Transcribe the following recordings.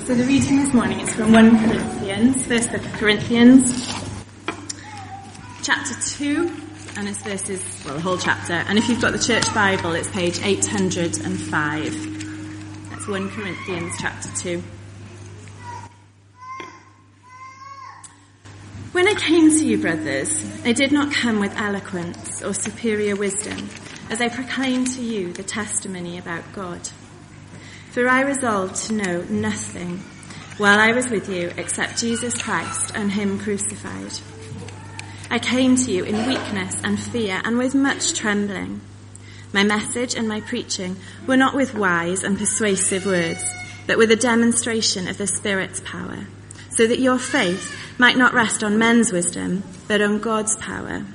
So the reading this morning is from 1 Corinthians, first book of Corinthians, chapter 2, and it's verses, well, the whole chapter. And if you've got the church Bible, it's page 805. That's 1 Corinthians chapter 2. When I came to you, brothers, I did not come with eloquence or superior wisdom, as I proclaimed to you the testimony about God. For I resolved to know nothing while I was with you except Jesus Christ and him crucified. I came to you in weakness and fear and with much trembling. My message and my preaching were not with wise and persuasive words, but with a demonstration of the Spirit's power, so that your faith might not rest on men's wisdom, but on God's power.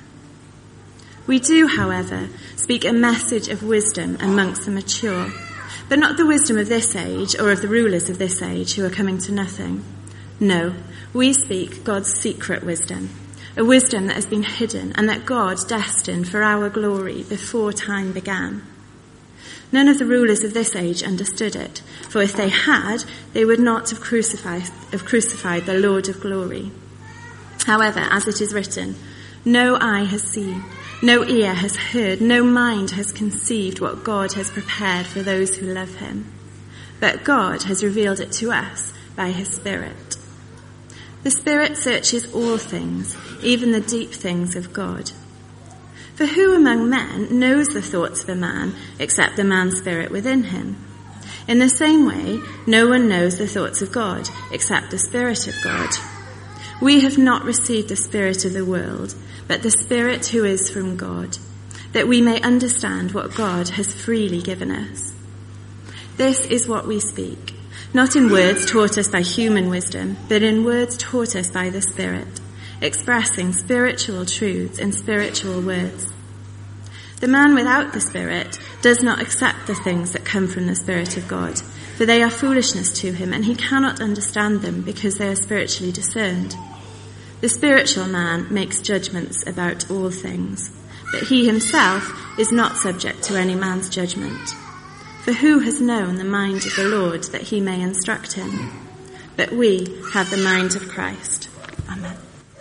We do, however, speak a message of wisdom amongst the mature, but not the wisdom of this age or of the rulers of this age who are coming to nothing. No, we speak God's secret wisdom, a wisdom that has been hidden and that God destined for our glory before time began. None of the rulers of this age understood it, for if they had, they would not have crucified the Lord of glory. However, as it is written, no eye has seen, no ear has heard, no mind has conceived what God has prepared for those who love him. But God has revealed it to us by his Spirit. The Spirit searches all things, even the deep things of God. For who among men knows the thoughts of a man except the man's spirit within him? In the same way, no one knows the thoughts of God except the Spirit of God. We have not received the spirit of the world, but the Spirit who is from God, that we may understand what God has freely given us. This is what we speak, not in words taught us by human wisdom, but in words taught us by the Spirit, expressing spiritual truths in spiritual words. The man without the Spirit does not accept the things that come from the Spirit of God, for they are foolishness to him, and he cannot understand them because they are spiritually discerned. The spiritual man makes judgments about all things, but he himself is not subject to any man's judgment. For who has known the mind of the Lord that he may instruct him? But we have the mind of Christ. Amen.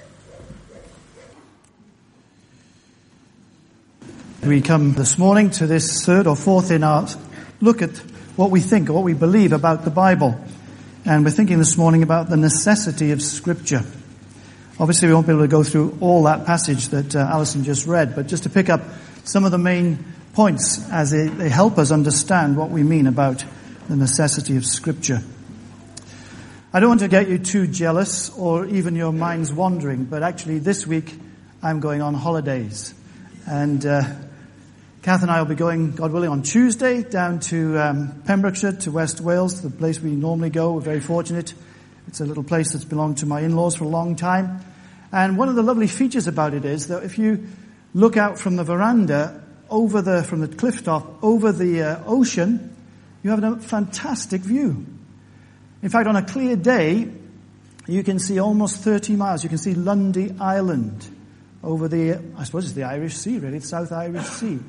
We come this morning to this third or fourth in our look at what we think, or what we believe about the Bible. And we're thinking this morning about the necessity of Scripture. Obviously, we won't be able to go through all that passage that Alison just read, but just to pick up some of the main points as they help us understand what we mean about the necessity of Scripture. I don't want to get you too jealous or even your minds wandering, but actually this week I'm going on holidays. And Kath and I will be going, God willing, on Tuesday down to Pembrokeshire, to West Wales, the place we normally go. We're very fortunate. It's a little place that's belonged to my in-laws for a long time. And one of the lovely features about it is that if you look out from the veranda from the cliff top over the ocean, you have a fantastic view. In fact, on a clear day, you can see almost 30 miles. You can see Lundy Island over I suppose it's the Irish Sea, really, the South Irish Sea.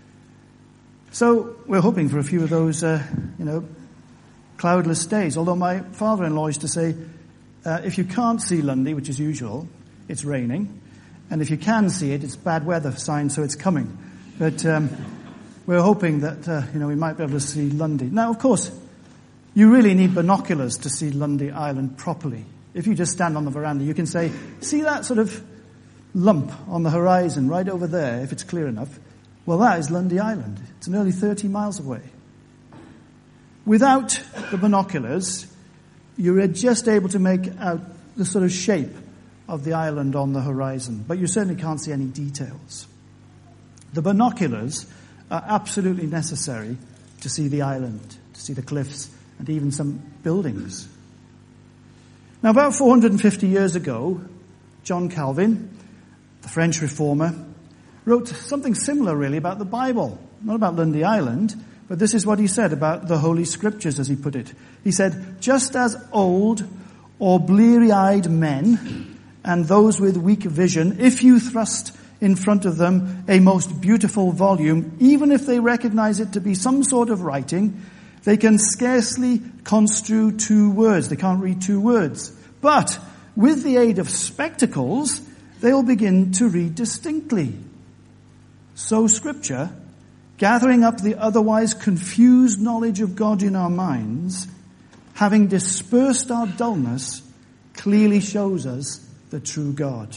So we're hoping for a few of those, cloudless days. Although my father-in-law used to say, if you can't see Lundy, which is usual, it's raining. And if you can see it, it's bad weather sign, so it's coming. But we're hoping that, we might be able to see Lundy. Now, of course, you really need binoculars to see Lundy Island properly. If you just stand on the veranda, you can say, see that sort of lump on the horizon right over there, if it's clear enough? Well, that is Lundy Island. It's nearly 30 miles away. Without the binoculars, you're just able to make out the sort of shape of the island on the horizon, but you certainly can't see any details. The binoculars are absolutely necessary to see the island, to see the cliffs, and even some buildings. Now, about 450 years ago, John Calvin, the French reformer, wrote something similar, really, about the Bible. Not about Lundy Island, but this is what he said about the Holy Scriptures, as he put it. He said, just as old or bleary-eyed men and those with weak vision, if you thrust in front of them a most beautiful volume, even if they recognize it to be some sort of writing, They can scarcely construe 2 words. They can't read 2 words. But with the aid of spectacles, they will begin to read distinctly. So Scripture, gathering up the otherwise confused knowledge of God in our minds, having dispersed our dullness, clearly shows us the true God.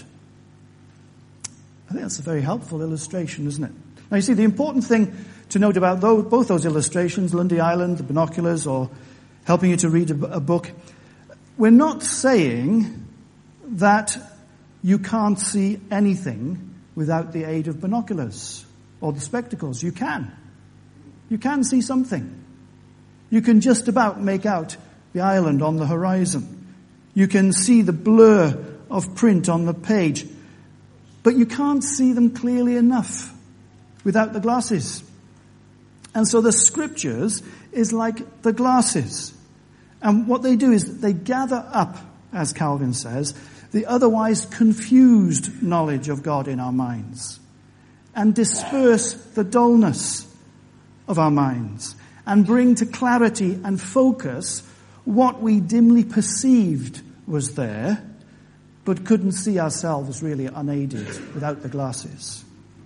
I think that's a very helpful illustration, isn't it? Now you see, the important thing to note about both those illustrations, Lundy Island, the binoculars, or helping you to read a book, we're not saying that you can't see anything without the aid of binoculars or the spectacles. You can. You can see something. You can just about make out the island on the horizon. You can see the blur of print on the page. But you can't see them clearly enough without the glasses. And so the Scriptures is like the glasses. And what they do is they gather up, as Calvin says, the otherwise confused knowledge of God in our minds and disperse the dullness of our minds and bring to clarity and focus what we dimly perceived was there but couldn't see ourselves really unaided without the glasses.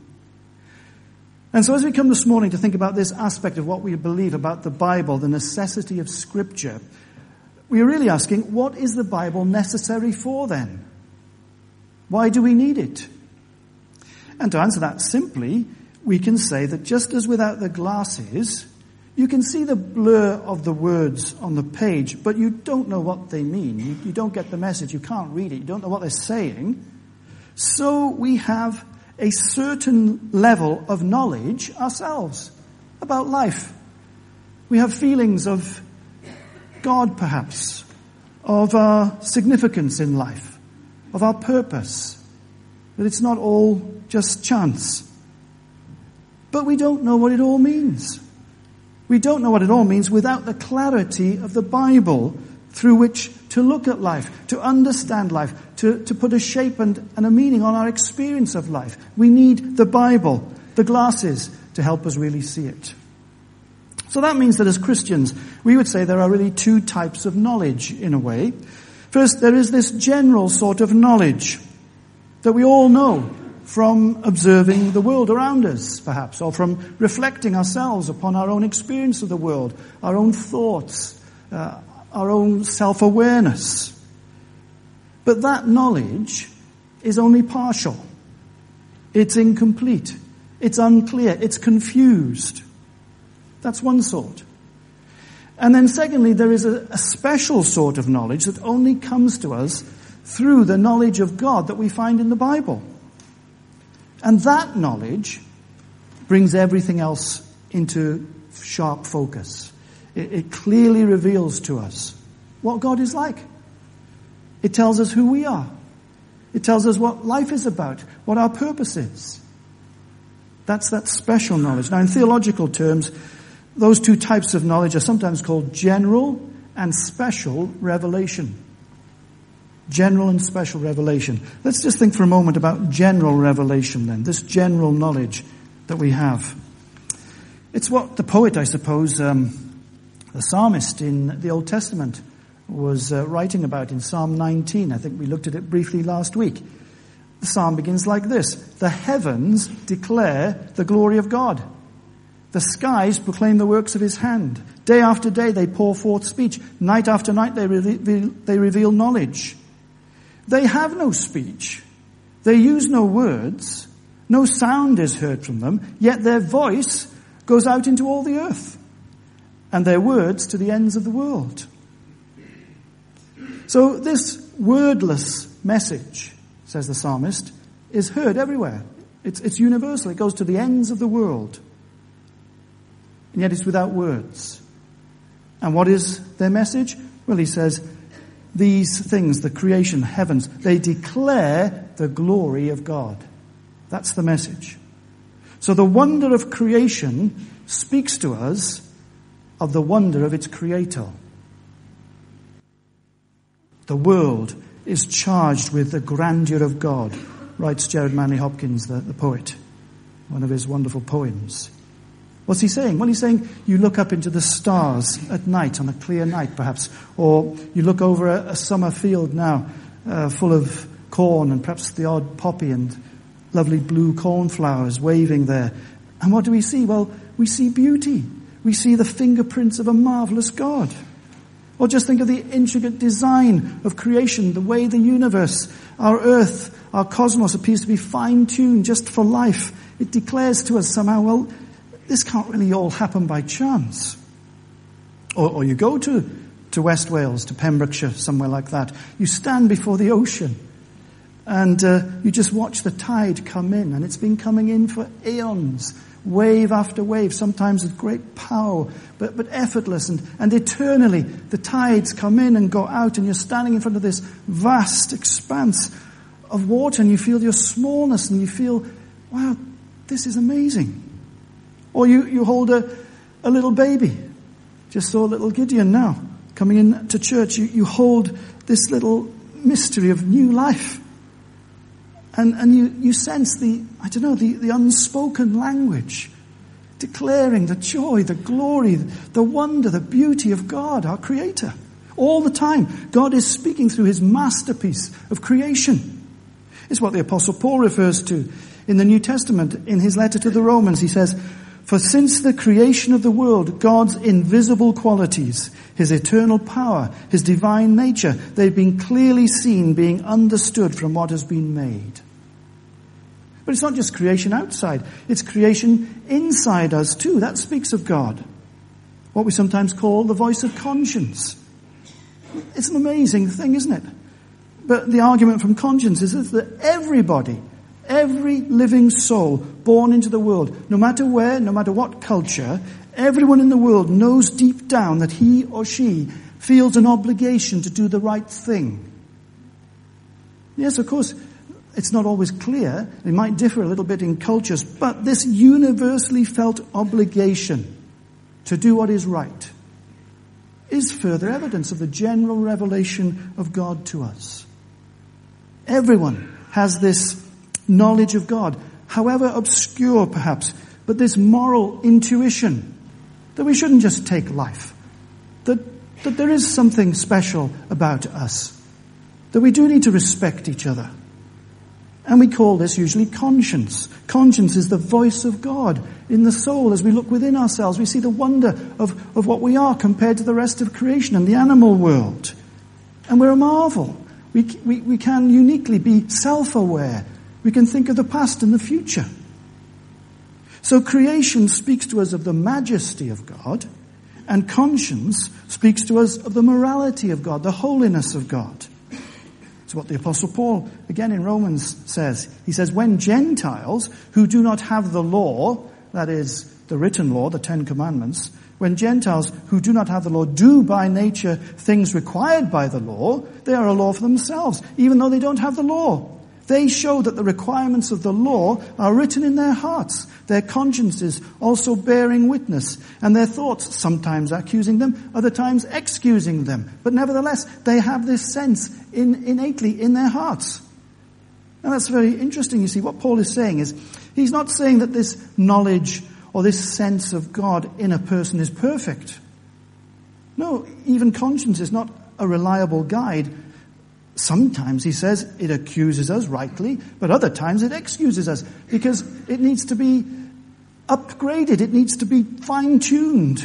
And so as we come this morning to think about this aspect of what we believe about the Bible, the necessity of Scripture, we are really asking, what is the Bible necessary for then? Why do we need it? And to answer that simply, we can say that just as without the glasses, you can see the blur of the words on the page, but you don't know what they mean. You don't get the message. You can't read it. You don't know what they're saying. So we have a certain level of knowledge ourselves about life. We have feelings of God, perhaps, of our significance in life, of our purpose, that it's not all just chance. But we don't know what it all means. We don't know what it all means without the clarity of the Bible through which to look at life, to understand life, to put a shape and a meaning on our experience of life. We need the Bible, the glasses, to help us really see it. So that means that as Christians, we would say there are really 2 types of knowledge in a way. First, there is this general sort of knowledge that we all know from observing the world around us, perhaps, or from reflecting ourselves upon our own experience of the world, our own thoughts, our own self-awareness. But that knowledge is only partial. It's incomplete. It's unclear. It's confused. That's one sort. And then secondly, there is a special sort of knowledge that only comes to us through the knowledge of God that we find in the Bible. And that knowledge brings everything else into sharp focus. It clearly reveals to us what God is like. It tells us who we are. It tells us what life is about, what our purpose is. That's that special knowledge. Now, in theological terms, those 2 types of knowledge are sometimes called general and special revelation. General and special revelation. Let's just think for a moment about general revelation then, this general knowledge that we have. It's what the poet, I suppose, the psalmist in the Old Testament was writing about in Psalm 19. I think we looked at it briefly last week. The psalm begins like this: "The heavens declare the glory of God. The skies proclaim the works of his hand. Day after day they pour forth speech. Night after night they reveal knowledge. They have no speech. They use no words. No sound is heard from them. Yet their voice goes out into all the earth, and their words to the ends of the world." So this wordless message, says the psalmist, is heard everywhere. It's universal. It goes to the ends of the world. And yet it's without words. And what is their message? Well, he says, these things, the creation, heavens, they declare the glory of God. That's the message. So the wonder of creation speaks to us of the wonder of its creator. The world is charged with the grandeur of God, writes Gerard Manley Hopkins, the poet, one of his wonderful poems. What's he saying? Well, he's saying you look up into the stars at night, on a clear night perhaps, or you look over a summer field now full of corn and perhaps the odd poppy and lovely blue cornflowers waving there. And what do we see? Well, we see beauty. We see the fingerprints of a marvelous God. Or just think of the intricate design of creation, the way the universe, our earth, our cosmos appears to be fine-tuned just for life. It declares to us somehow, well, this can't really all happen by chance. Or you go to West Wales, to Pembrokeshire, somewhere like that. You stand before the ocean and you just watch the tide come in, and it's been coming in for eons, wave after wave, sometimes with great power, but effortless and eternally. The tides come in and go out, and you're standing in front of this vast expanse of water, and you feel your smallness, and you feel, wow, this is amazing. Or you hold a little baby. Just saw little Gideon now coming in to church. You hold this little mystery of new life. And you sense the unspoken language, declaring the joy, the glory, the wonder, the beauty of God, our Creator. All the time, God is speaking through His masterpiece of creation. It's what the Apostle Paul refers to in the New Testament. In his letter to the Romans, he says, "For since the creation of the world, God's invisible qualities, His eternal power, His divine nature, they've been clearly seen, being understood from what has been made." But it's not just creation outside, it's creation inside us too. That speaks of God. What we sometimes call the voice of conscience. It's an amazing thing, isn't it? But the argument from conscience is that everybody, every living soul born into the world, no matter where, no matter what culture, everyone in the world knows deep down that he or she feels an obligation to do the right thing. Yes, of course, it's not always clear. It might differ a little bit in cultures, but this universally felt obligation to do what is right is further evidence of the general revelation of God to us. Everyone has this knowledge of God, however obscure perhaps, but this moral intuition that we shouldn't just take life, that there is something special about us, that we do need to respect each other. And we call this usually conscience. Conscience is the voice of God in the soul. As we look within ourselves, we see the wonder of what we are compared to the rest of creation and the animal world. And we're a marvel. We can uniquely be self-aware. We can think of the past and the future. So creation speaks to us of the majesty of God, and conscience speaks to us of the morality of God, the holiness of God. It's what the Apostle Paul, again in Romans, says. He says, when Gentiles who do not have the law, that is, the written law, the Ten Commandments, when Gentiles who do not have the law do by nature things required by the law, they are a law for themselves, even though they don't have the law. They show that the requirements of the law are written in their hearts, their consciences also bearing witness, and their thoughts sometimes accusing them, other times excusing them. But nevertheless, they have this sense innately in their hearts. And that's very interesting, you see. What Paul is saying is, he's not saying that this knowledge or this sense of God in a person is perfect. No, even conscience is not a reliable guide. Sometimes, he says, it accuses us rightly, but other times it excuses us because it needs to be upgraded. It needs to be fine-tuned.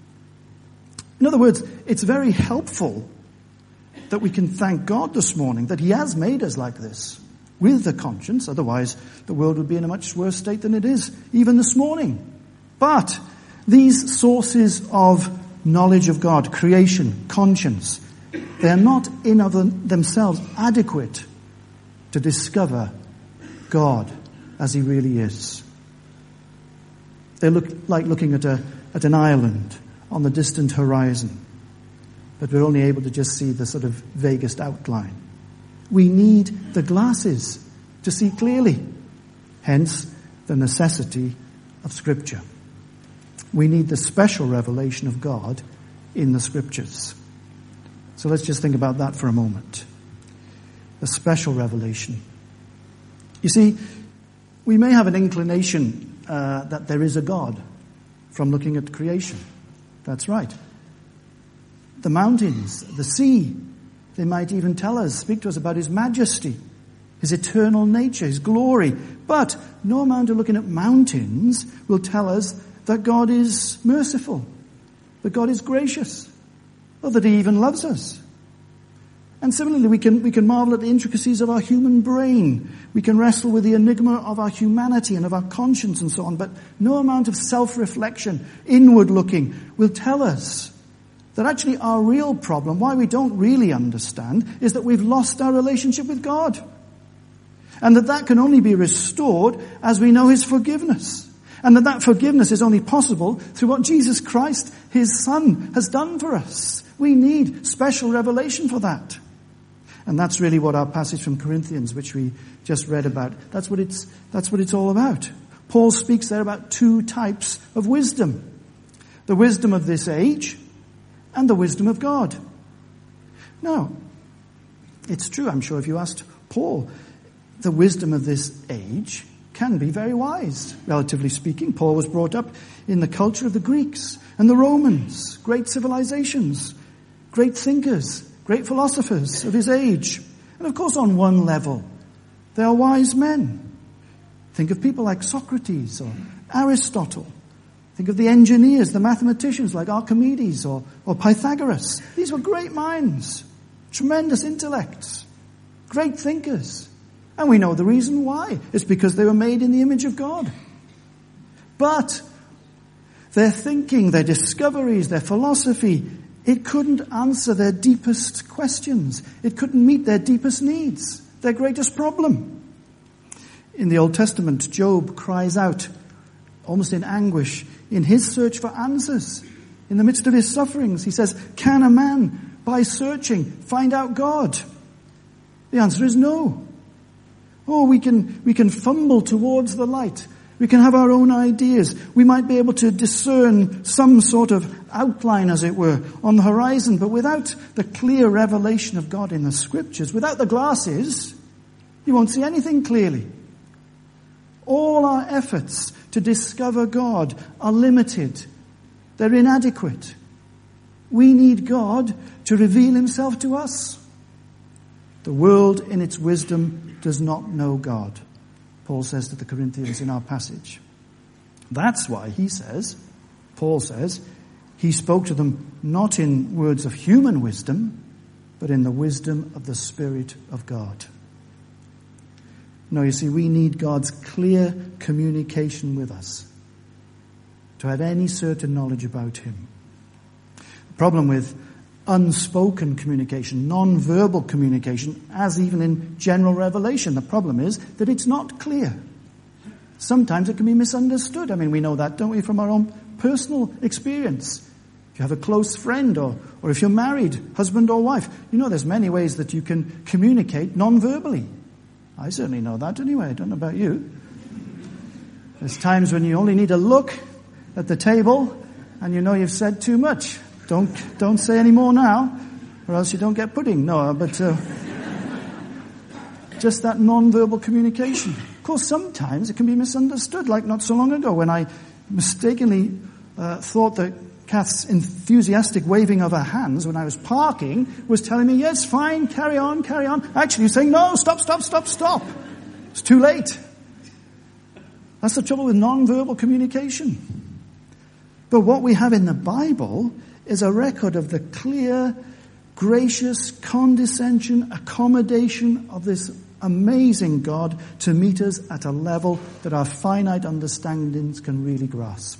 In other words, it's very helpful that we can thank God this morning that He has made us like this with a conscience. Otherwise, the world would be in a much worse state than it is even this morning. But these sources of knowledge of God, creation, conscience, they are not in of themselves adequate to discover God as He really is. They look like looking at an island on the distant horizon, but we're only able to just see the sort of vaguest outline. We need the glasses to see clearly, hence the necessity of Scripture. We need the special revelation of God in the Scriptures. So let's just think about that for a moment. The special revelation. You see, we may have an inclination that there is a God. from looking at creation. That's right. The mountains, the sea, they might even speak to us about his majesty, his eternal nature, his glory. But no amount of looking at mountains will tell us that God is merciful, that God is gracious, or that he even loves us. And similarly, we can marvel at the intricacies of our human brain. We can wrestle with the enigma of our humanity and of our conscience and so on. But no amount of self-reflection, inward looking, will tell us that actually our real problem, why we don't really understand, is that we've lost our relationship with God. And that can only be restored as we know his forgiveness. And that forgiveness is only possible through what Jesus Christ, his Son, has done for us. We need special revelation for that. And that's really what our passage from Corinthians, which we just read about, that's what it's all about. Paul speaks there about two types of wisdom. The wisdom of this age and the wisdom of God. Now, it's true, I'm sure if you asked Paul, the wisdom of this age can be very wise, relatively speaking. Paul was brought up in the culture of the Greeks and the Romans, great civilizations, great thinkers, great philosophers of his age. And of course, on one level, they are wise men. Think of people like Socrates or Aristotle. Think of the engineers, the mathematicians like Archimedes or Pythagoras. These were great minds, tremendous intellects, great thinkers. And we know the reason why. It's because they were made in the image of God. But their thinking, their discoveries, their philosophy, it couldn't answer their deepest questions. It couldn't meet their deepest needs, their greatest problem. In the Old Testament, Job cries out, almost in anguish, in his search for answers. In the midst of his sufferings, he says, can a man, by searching, find out God? The answer is no. Oh, we can fumble towards the light. We can have our own ideas. We might be able to discern some sort of outline, as it were, on the horizon. But without the clear revelation of God in the Scriptures, without the glasses, you won't see anything clearly. All our efforts to discover God are limited. They're inadequate. We need God to reveal himself to us. The world in its wisdom does not know God, Paul says to the Corinthians in our passage. That's why Paul says, he spoke to them not in words of human wisdom, but in the wisdom of the Spirit of God. No, you see, we need God's clear communication with us to have any certain knowledge about him. The problem with unspoken communication, non-verbal communication, as even in general revelation, the problem is that it's not clear. Sometimes it can be misunderstood. I mean, we know that, don't we, from our own personal experience. If you have a close friend or if you're married, husband or wife, you know there's many ways that you can communicate non-verbally. I certainly know that anyway. I don't know about you. There's times when you only need a look at the table and you know you've said too much. Don't say any more now, or else you don't get pudding. No, but just that non-verbal communication. Of course, sometimes it can be misunderstood, like not so long ago when I mistakenly thought that Kath's enthusiastic waving of her hands when I was parking was telling me, yes, fine, carry on. Actually, saying, no, stop. It's too late. That's the trouble with non-verbal communication. But what we have in the Bible is a record of the clear, gracious condescension, accommodation of this amazing God to meet us at a level that our finite understandings can really grasp.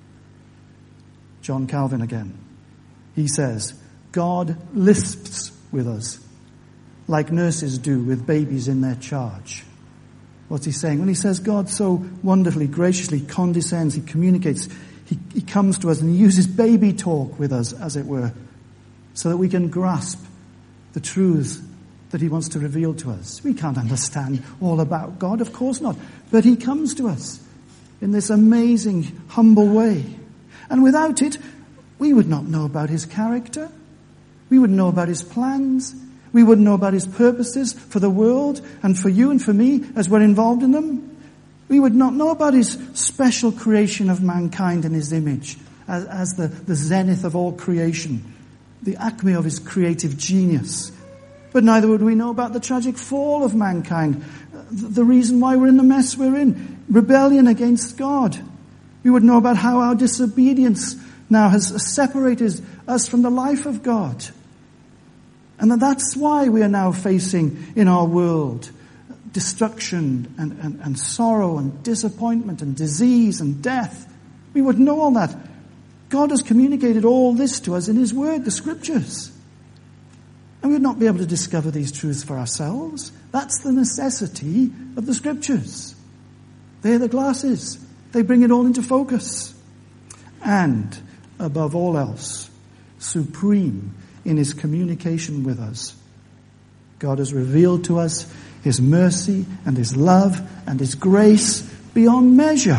John Calvin again. He says, God lisps with us like nurses do with babies in their charge. What's he saying? When he says God so wonderfully, graciously condescends, he communicates, he comes to us and he uses baby talk with us, as it were, so that we can grasp the truths that he wants to reveal to us. We can't understand all about God, of course not. But he comes to us in this amazing, humble way. And without it, we would not know about his character. We wouldn't know about his plans. We wouldn't know about his purposes for the world and for you and for me as we're involved in them. We would not know about his special creation of mankind in his image as the zenith of all creation, the acme of his creative genius. But neither would we know about the tragic fall of mankind, the reason why we're in the mess we're in, rebellion against God. We would know about how our disobedience now has separated us from the life of God. And that's why we are now facing in our world destruction and sorrow and disappointment and disease and death. We would know all that. God has communicated all this to us in his word, the scriptures. And we would not be able to discover these truths for ourselves. That's the necessity of the scriptures. They're the glasses. They bring it all into focus. And, above all else, supreme in his communication with us, God has revealed to us his mercy and his love and his grace beyond measure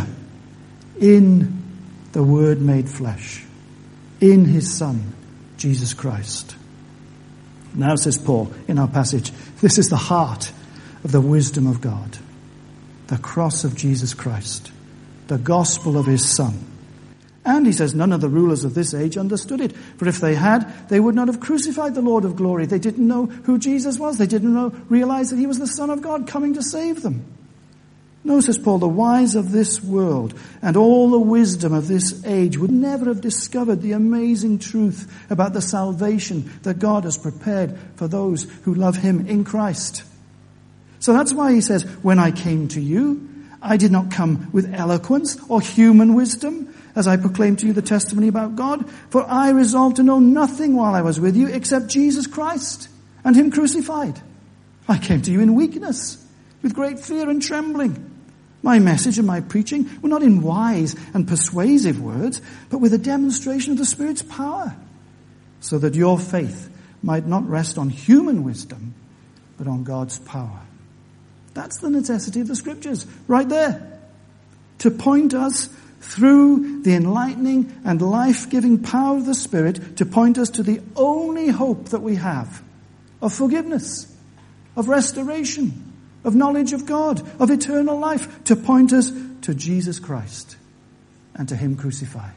in the Word made flesh, in his Son, Jesus Christ. Now, says Paul in our passage, this is the heart of the wisdom of God, the cross of Jesus Christ, the gospel of his Son. And he says, none of the rulers of this age understood it. For if they had, they would not have crucified the Lord of glory. They didn't know who Jesus was. They didn't realize that he was the Son of God coming to save them. No, says Paul, the wise of this world and all the wisdom of this age would never have discovered the amazing truth about the salvation that God has prepared for those who love him in Christ. So that's why he says, when I came to you, I did not come with eloquence or human wisdom, as I proclaimed to you the testimony about God, for I resolved to know nothing while I was with you except Jesus Christ and him crucified. I came to you in weakness, with great fear and trembling. My message and my preaching were not in wise and persuasive words, but with a demonstration of the Spirit's power, so that your faith might not rest on human wisdom, but on God's power. That's the necessity of the scriptures, right there. To point us through the enlightening and life-giving power of the Spirit, to point us to the only hope that we have of forgiveness, of restoration, of knowledge of God, of eternal life, to point us to Jesus Christ and to him crucified.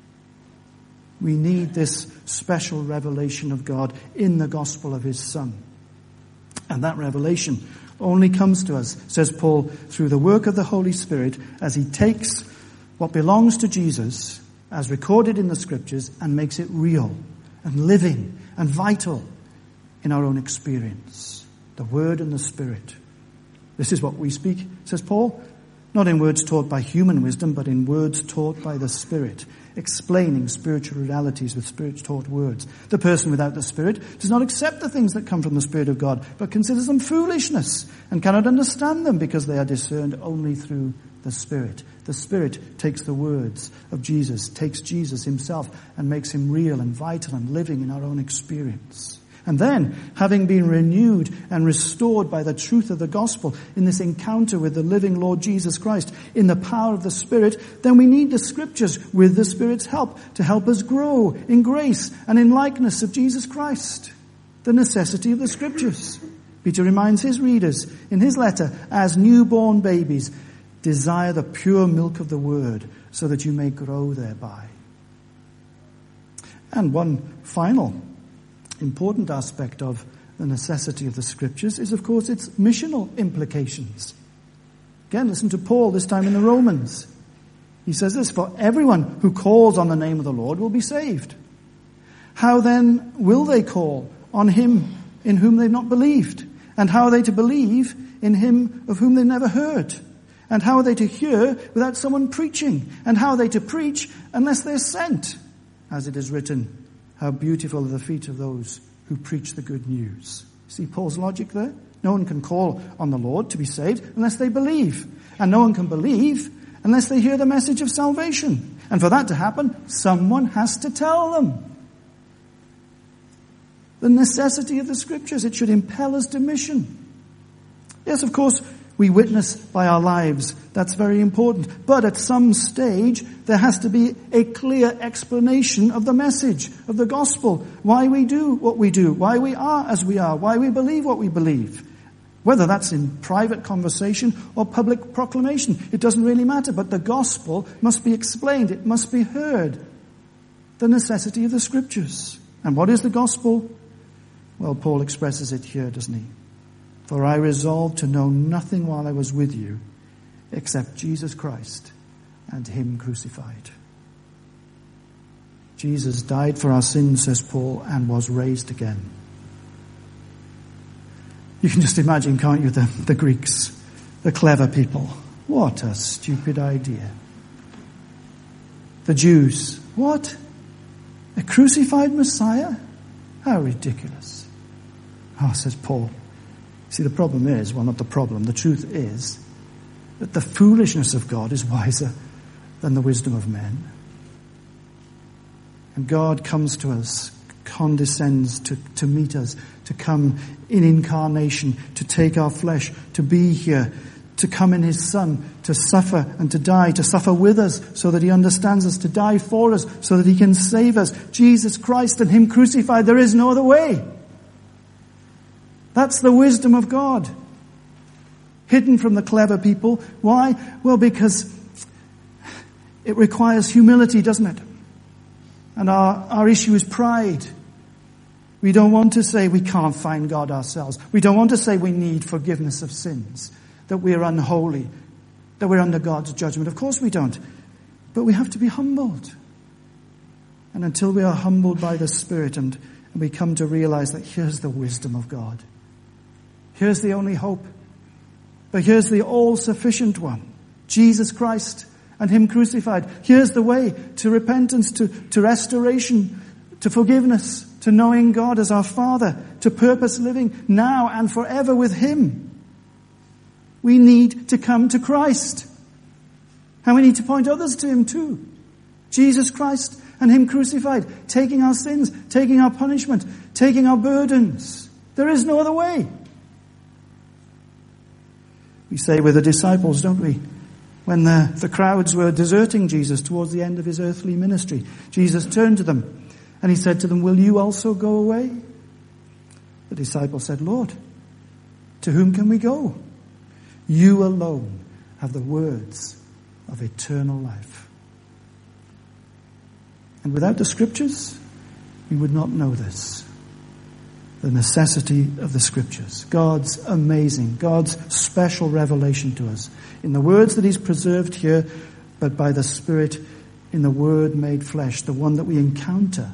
We need this special revelation of God in the gospel of his Son. And that revelation only comes to us, says Paul, through the work of the Holy Spirit as he takes what belongs to Jesus as recorded in the scriptures and makes it real and living and vital in our own experience. The Word and the Spirit. This is what we speak, says Paul, not in words taught by human wisdom, but in words taught by the Spirit, explaining spiritual realities with Spirit-taught words. The person without the Spirit does not accept the things that come from the Spirit of God, but considers them foolishness and cannot understand them because they are discerned only through the Spirit. The Spirit takes the words of Jesus, takes Jesus himself and makes him real and vital and living in our own experience. And then, having been renewed and restored by the truth of the gospel in this encounter with the living Lord Jesus Christ in the power of the Spirit, then we need the scriptures with the Spirit's help to help us grow in grace and in likeness of Jesus Christ. The necessity of the scriptures. Peter reminds his readers in his letter, as newborn babies, desire the pure milk of the word so that you may grow thereby. And one final important aspect of the necessity of the scriptures is, of course, its missional implications. Again, listen to Paul, this time in the Romans. He says this, for everyone who calls on the name of the Lord will be saved. How then will they call on him in whom they've not believed? And how are they to believe in him of whom they've never heard? And how are they to hear without someone preaching? And how are they to preach unless they're sent? As it is written, how beautiful are the feet of those who preach the good news. See Paul's logic there? No one can call on the Lord to be saved unless they believe. And no one can believe unless they hear the message of salvation. And for that to happen, someone has to tell them. The necessity of the scriptures, it should impel us to mission. Yes, of course, we witness by our lives. That's very important. But at some stage, there has to be a clear explanation of the message, of the gospel. Why we do what we do. Why we are as we are. Why we believe what we believe. Whether that's in private conversation or public proclamation, it doesn't really matter. But the gospel must be explained. It must be heard. The necessity of the Scriptures. And what is the gospel? Well, Paul expresses it here, doesn't he? For I resolved to know nothing while I was with you except Jesus Christ and him crucified. Jesus died for our sins, says Paul, and was raised again. You can just imagine, can't you, the Greeks, the clever people. What a stupid idea. The Jews, what? A crucified Messiah? How ridiculous. Oh, says Paul. See, the problem is, well, not the problem, the truth is that the foolishness of God is wiser than the wisdom of men. And God comes to us, condescends to meet us, to come in incarnation, to take our flesh, to be here, to come in his Son, to suffer and to die, to suffer with us so that he understands us, to die for us so that he can save us. Jesus Christ and him crucified, there is no other way. That's the wisdom of God. Hidden from the clever people. Why? Well, because it requires humility, doesn't it? And our issue is pride. We don't want to say we can't find God ourselves. We don't want to say we need forgiveness of sins, that we're unholy, that we're under God's judgment. Of course we don't. But we have to be humbled. And until we are humbled by the Spirit and we come to realize that here's the wisdom of God. Here's the only hope. But here's the all-sufficient one. Jesus Christ and him crucified. Here's the way to repentance, to restoration, to forgiveness, to knowing God as our Father, to purpose living now and forever with him. We need to come to Christ. And we need to point others to him too. Jesus Christ and him crucified, taking our sins, taking our punishment, taking our burdens. There is no other way. We say with the disciples, don't we? When the crowds were deserting Jesus towards the end of his earthly ministry, Jesus turned to them and he said to them, will you also go away? The disciples said, Lord, to whom can we go? You alone have the words of eternal life. And without the Scriptures, we would not know this. The necessity of the Scriptures. God's amazing, God's special revelation to us. In the words that he's preserved here, but by the Spirit in the Word made flesh, the one that we encounter.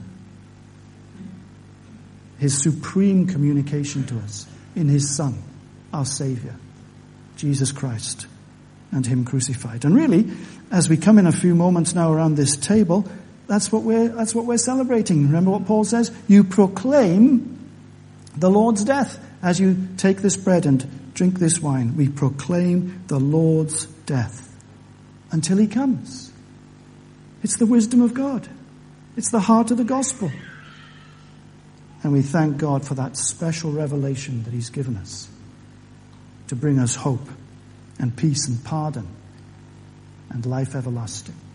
His supreme communication to us in his Son, our Saviour, Jesus Christ, and him crucified. And really, as we come in a few moments now around this table, that's what we're celebrating. Remember what Paul says? You proclaim the Lord's death. As you take this bread and drink this wine, we proclaim the Lord's death until he comes. It's the wisdom of God. It's the heart of the gospel. And we thank God for that special revelation that he's given us to bring us hope and peace and pardon and life everlasting.